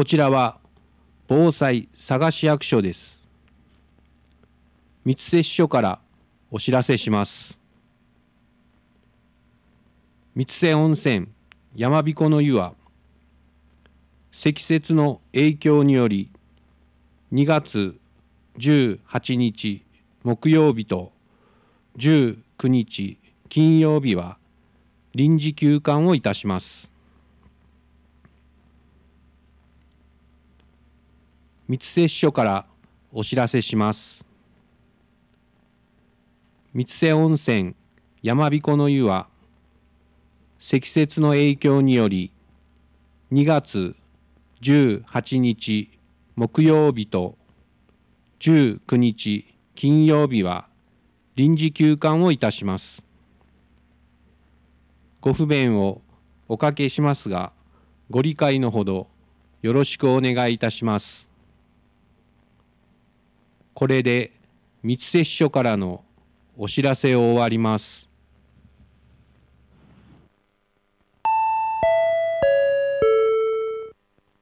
こちらは防災佐賀市役所です。三瀬支所からお知らせします。三瀬温泉山彦の湯は積雪の影響により2月18日木曜日と19日金曜日は臨時休館をいたします。三瀬支所からお知らせします。三瀬温泉山彦の湯は積雪の影響により2月18日木曜日と19日金曜日は臨時休館をいたします。ご不便をおかけしますが、ご理解のほどよろしくお願いいたします。これで三瀬支所からのお知らせを終わります。